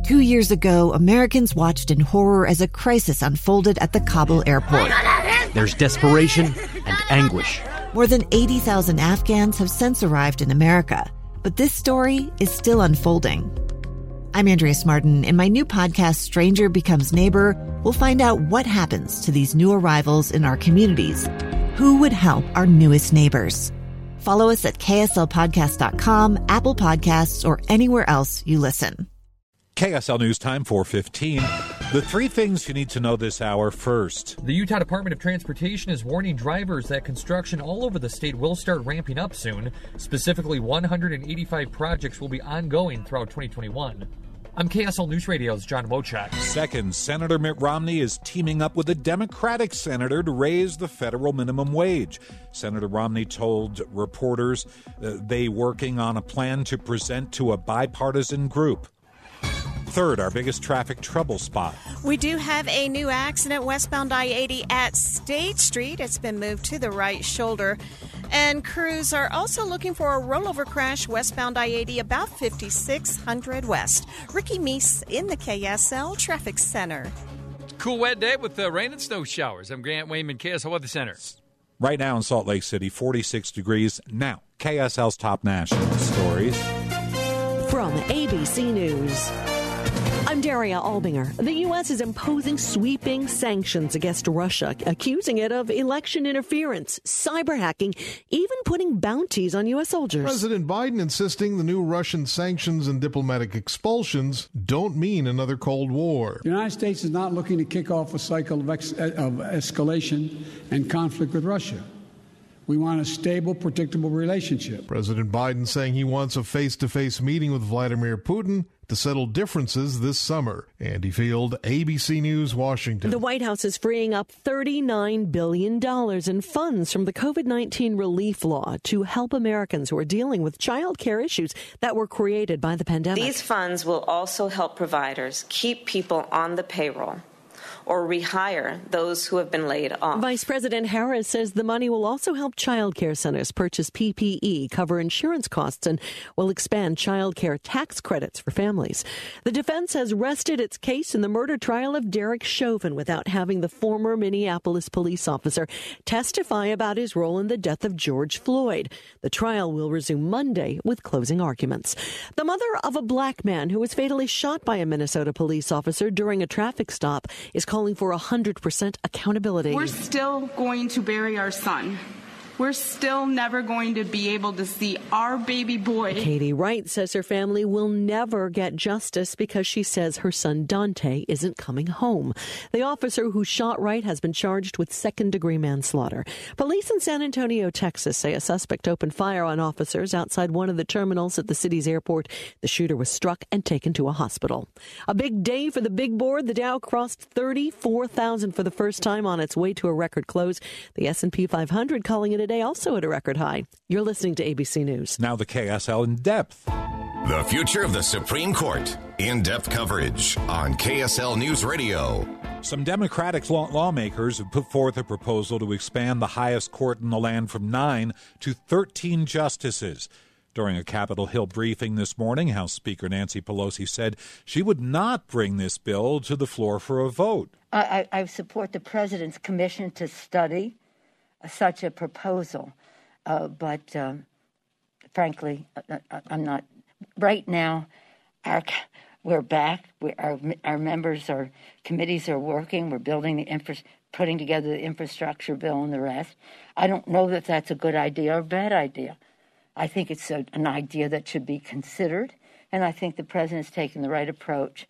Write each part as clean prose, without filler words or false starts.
2 years ago, Americans watched in horror as a crisis unfolded at the Kabul airport. There's desperation and anguish. More than 80,000 Afghans have since arrived in America, but this story is still unfolding. I'm Andrea Smartin. In my new podcast, Stranger Becomes Neighbor, we'll find out what happens to these new arrivals in our communities. Who would help our newest neighbors? Follow us at kslpodcast.com, Apple Podcasts, or anywhere else you listen. KSL News Time 4:15. The three things you need to know this hour first. The Utah Department of Transportation is warning drivers that construction all over the state will start ramping up soon. Specifically, 185 projects will be ongoing throughout 2021. I'm KSL News Radio's John Wojcik. Second, Senator Mitt Romney is teaming up with a Democratic senator to raise the federal minimum wage. Senator Romney told reporters they working on a plan to present to a bipartisan group. Third, our biggest traffic trouble spot. We do have a new accident westbound I-80 at State Street. It's been moved to the right shoulder. And crews are also looking for a rollover crash westbound I-80 about 5600 West. Ricky Meese in the KSL Traffic Center. Cool wet day with rain and snow showers. I'm Grant Wayman, KSL Weather Center. Right now in Salt Lake City, 46 degrees. Now, KSL's top national stories. From ABC News, I'm Daria Albinger. The U.S. is imposing sweeping sanctions against Russia, accusing it of election interference, cyber hacking, even putting bounties on U.S. soldiers. President Biden insisting the new Russian sanctions and diplomatic expulsions don't mean another Cold War. The United States is not looking to kick off a cycle of escalation and conflict with Russia. We want a stable, predictable relationship. President Biden saying he wants a face-to-face meeting with Vladimir Putin to settle differences this summer. Andy Field, ABC News, Washington. The White House is freeing up $39 billion in funds from the COVID-19 relief law to help Americans who are dealing with child care issues that were created by the pandemic. These funds will also help providers keep people on the payroll or rehire those who have been laid off. Vice President Harris says the money will also help child care centers purchase PPE, cover insurance costs, and will expand child care tax credits for families. The defense has rested its case in the murder trial of Derek Chauvin without having the former Minneapolis police officer testify about his role in the death of George Floyd. The trial will resume Monday with closing arguments. The mother of a black man who was fatally shot by a Minnesota police officer during a traffic stop is calling for 100% accountability. We're still going to bury our son. We're still never going to be able to see our baby boy. Katie Wright says her family will never get justice because she says her son Dante isn't coming home. The officer who shot Wright has been charged with second-degree manslaughter. Police in San Antonio, Texas, say a suspect opened fire on officers outside one of the terminals at the city's airport. The shooter was struck and taken to a hospital. A big day for the big board. The Dow crossed 34,000 for the first time on its way to a record close. The S&P 500 calling it a day also at a record high. You're listening to ABC News. Now the KSL In Depth. The future of the Supreme Court. In-depth coverage on KSL News Radio. Some Democratic lawmakers have put forth a proposal to expand the highest court in the land from 9 to 13 justices. During a Capitol Hill briefing this morning, House Speaker Nancy Pelosi said she would not bring this bill to the floor for a vote. I support the president's commission to study such a proposal, but frankly, I'm not. Right now, we're back. Our members, our committees are working. We're building putting together the infrastructure bill and the rest. I don't know that that's a good idea or a bad idea. I think it's an idea that should be considered, and I think the president's taken the right approach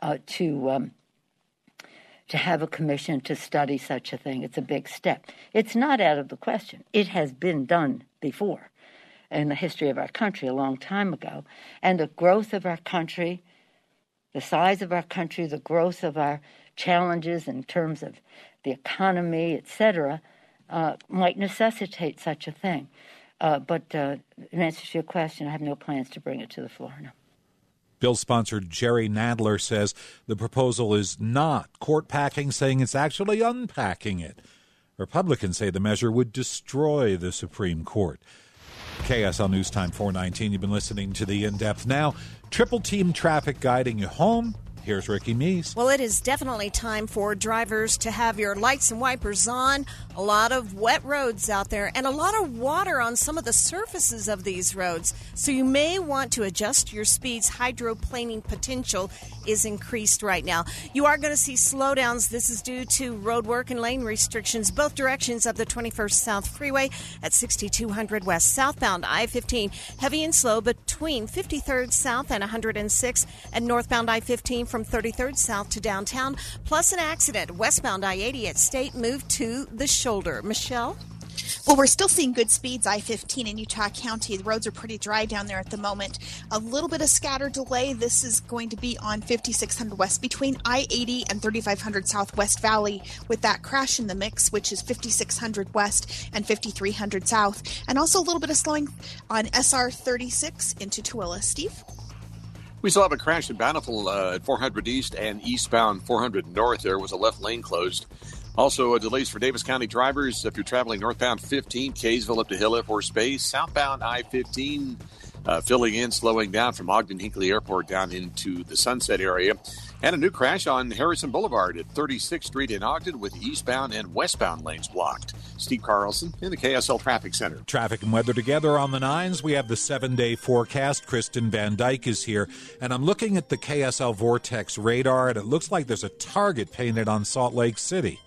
to have a commission to study such a thing. It's a big step. It's not out of the question. It has been done before in the history of our country a long time ago. And the growth of our country, the size of our country, the growth of our challenges in terms of the economy, et cetera, might necessitate such a thing. But in answer to your question, I have no plans to bring it to the floor, no. Bill sponsor Jerry Nadler says the proposal is not court packing, saying it's actually unpacking it. Republicans say the measure would destroy the Supreme Court. KSL News Time 419. You've been listening to the In-Depth. Now, Triple Team Traffic guiding you home. Here's Ricky Meese. Well, it is definitely time for drivers to have your lights and wipers on. A lot of wet roads out there and a lot of water on some of the surfaces of these roads. So you may want to adjust your speeds. Hydroplaning potential is increased right now. You are going to see slowdowns. This is due to road work and lane restrictions both directions of the 21st South Freeway at 6200 West. Southbound I-15, heavy and slow between 53rd South and 106, and northbound I-15 from 33rd South to downtown, plus an accident. Westbound I-80 at State moved to the shoulder. Michelle? Well, we're still seeing good speeds, I-15 in Utah County. The roads are pretty dry down there at the moment. A little bit of scattered delay. This is going to be on 5600 West between I-80 and 3500 Southwest Valley with that crash in the mix, which is 5600 West and 5300 South. And also a little bit of slowing on SR 36 into Tooele. Steve? We still have a crash in Bountiful at 400 East and eastbound 400 North. There was a left lane closed. Also, delays for Davis County drivers if you're traveling northbound 15, Kaysville up to Hill Air Force Base. Southbound I-15 filling in, slowing down from Ogden-Hinckley Airport down into the Sunset area. And a new crash on Harrison Boulevard at 36th Street in Ogden with eastbound and westbound lanes blocked. Steve Carlson in the KSL Traffic Center. Traffic and weather together on the 9s. We have the 7-day forecast. Kristen Van Dyke is here. And I'm looking at the KSL Vortex radar, and it looks like there's a target painted on Salt Lake City.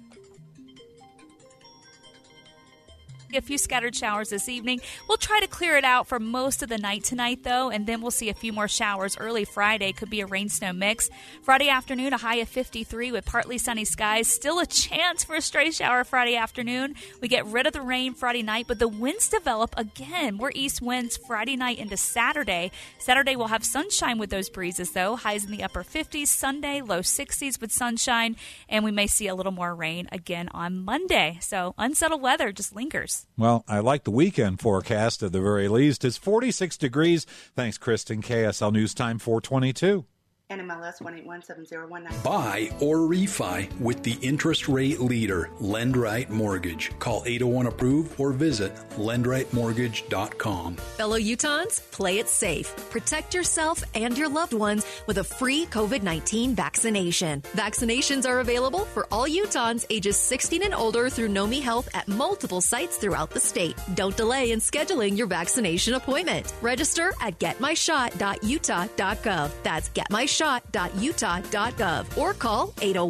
A few scattered showers this evening. We'll try to clear it out for most of the night tonight, though, and then we'll see a few more showers early Friday. Could be a rain-snow mix. Friday afternoon, a high of 53 with partly sunny skies. Still a chance for a stray shower Friday afternoon. We get rid of the rain Friday night, but the winds develop again. More east winds Friday night into Saturday. Saturday we'll have sunshine with those breezes, though. Highs in the upper 50s. Sunday, low 60s with sunshine, and we may see a little more rain again on Monday. So unsettled weather just lingers. Well, I like the weekend forecast at the very least. It's 46 degrees. Thanks, Kristen. KSL News Time 422. NMLS 1817019. Buy or refi with the interest rate leader, LendRight Mortgage. Call 801-APPROVE or visit lendrightmortgage.com. Fellow Utahns, play it safe. Protect yourself and your loved ones with a free COVID-19 vaccination. Vaccinations are available for all Utahns ages 16 and older through Nomi Health at multiple sites throughout the state. Don't delay in scheduling your vaccination appointment. Register at getmyshot.utah.gov. That's getmyshot.utah.gov or call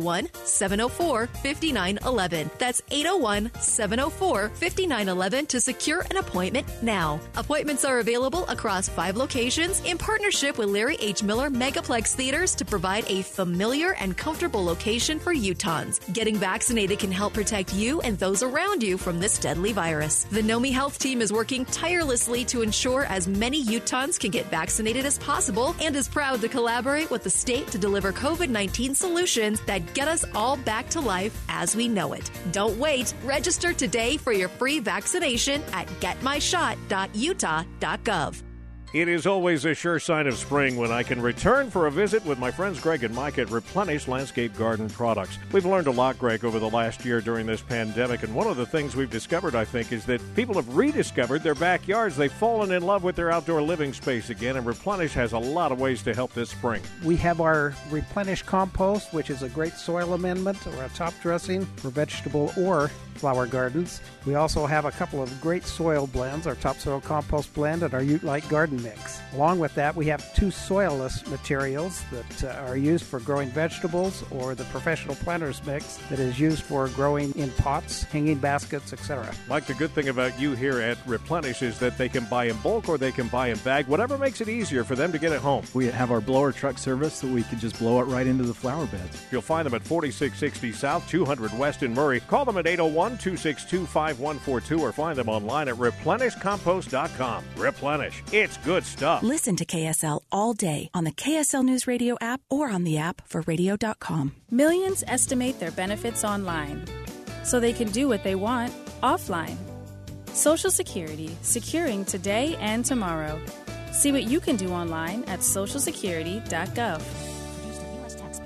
801-704-5911. That's 801-704-5911 to secure an appointment now. Appointments are available across 5 locations in partnership with Larry H. Miller Megaplex Theaters to provide a familiar and comfortable location for Utahns. Getting vaccinated can help protect you and those around you from this deadly virus. The Nomi Health team is working tirelessly to ensure as many Utahns can get vaccinated as possible and is proud to collaborate with the state to deliver COVID-19 solutions that get us all back to life as we know it. Don't wait. Register today for your free vaccination at getmyshot.utah.gov. It is always a sure sign of spring when I can return for a visit with my friends Greg and Mike at Replenish Landscape Garden Products. We've learned a lot, Greg, over the last year during this pandemic, and one of the things we've discovered, I think, is that people have rediscovered their backyards. They've fallen in love with their outdoor living space again, and Replenish has a lot of ways to help this spring. We have our Replenish Compost, which is a great soil amendment or a top dressing for vegetable or flower gardens. We also have a couple of great soil blends, our Topsoil Compost Blend and our Ute Light Garden Mix. Along with that, we have 2 soilless materials that are used for growing vegetables, or the Professional Planters Mix that is used for growing in pots, hanging baskets, etc. Mike, the good thing about you here at Replenish is that they can buy in bulk or they can buy in bag, whatever makes it easier for them to get it home. We have our blower truck service so we can just blow it right into the flower beds. You'll find them at 4660 South, 200 West in Murray. Call them at 801-262-5142 or find them online at replenishcompost.com. Replenish. It's good stuff. Listen to KSL all day on the KSL News Radio app or on the app for radio.com. Millions estimate their benefits online so they can do what they want offline. Social Security, securing today and tomorrow. See what you can do online at socialsecurity.gov.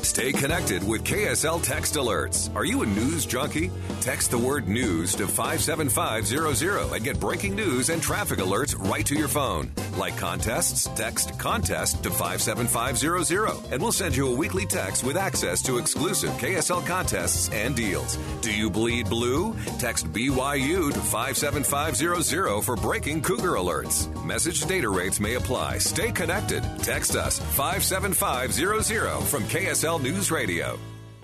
Stay connected with KSL Text Alerts. Are you a news junkie? Text the word news to 57500 and get breaking news and traffic alerts right to your phone. Like contests, text contest to 57500 and we'll send you a weekly text with access to exclusive KSL contests and deals. Do you bleed blue? Text BYU to 57500 for breaking Cougar alerts. Message data rates may apply. Stay connected. Text us 57500 from KSL News Radio.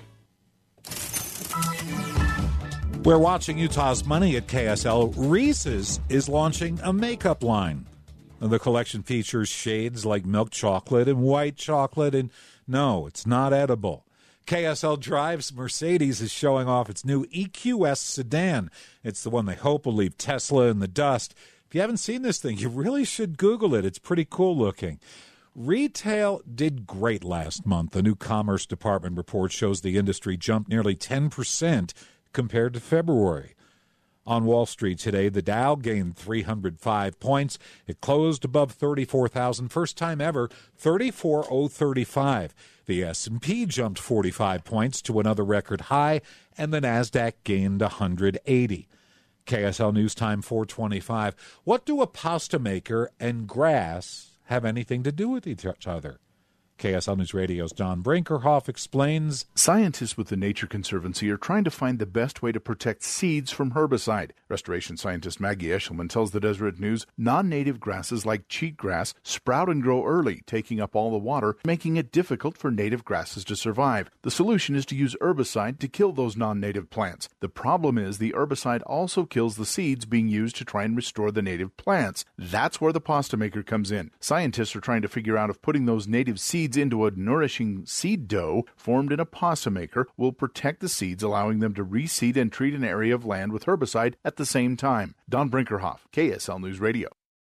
We're watching Utah's Money at KSL. Reese's is launching a makeup line. The collection features shades like milk chocolate and white chocolate, and no, it's not edible. KSL Drives Mercedes is showing off its new EQS sedan. It's the one they hope will leave Tesla in the dust. If you haven't seen this thing, you really should Google it. It's pretty cool looking. Retail did great last month. The new Commerce Department report shows the industry jumped nearly 10% compared to February. On Wall Street today, the Dow gained 305 points. It closed above 34,000, first time ever, 34,035. The S&P jumped 45 points to another record high, and the Nasdaq gained 180. KSL News Time 425. What do a pasta maker and grass have anything to do with each other? KSL News Radio's Don Brinkerhoff explains. Scientists with the Nature Conservancy are trying to find the best way to protect seeds from herbicide. Restoration scientist Maggie Eshelman tells the Deseret News non-native grasses like cheatgrass sprout and grow early, taking up all the water, making it difficult for native grasses to survive. The solution is to use herbicide to kill those non-native plants. The problem is the herbicide also kills the seeds being used to try and restore the native plants. That's where the pasta maker comes in. Scientists are trying to figure out if putting those native seeds into a nourishing seed dough formed in a pasta maker will protect the seeds, allowing them to reseed and treat an area of land with herbicide at the same time. Don Brinkerhoff, KSL News Radio.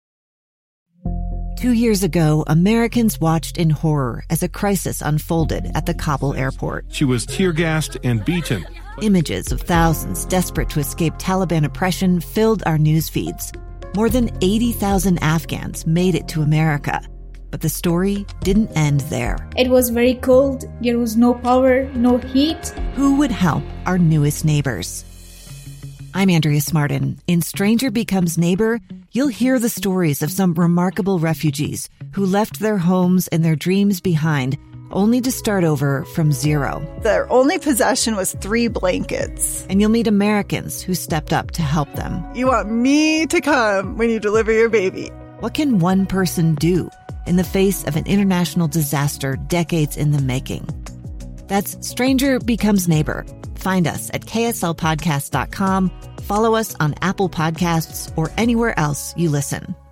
2 years ago, Americans watched in horror as a crisis unfolded at the Kabul airport. She was tear-gassed and beaten. Images of thousands desperate to escape Taliban oppression filled our news feeds. More than 80,000 Afghans made it to America. But the story didn't end there. It was very cold. There was no power, no heat. Who would help our newest neighbors? I'm Andrea Smartin. In Stranger Becomes Neighbor, you'll hear the stories of some remarkable refugees who left their homes and their dreams behind, only to start over from zero. Their only possession was 3 blankets. And you'll meet Americans who stepped up to help them. You want me to come when you deliver your baby. What can one person do in the face of an international disaster decades in the making? That's Stranger Becomes Neighbor. Find us at kslpodcast.com. Follow us on Apple Podcasts or anywhere else you listen.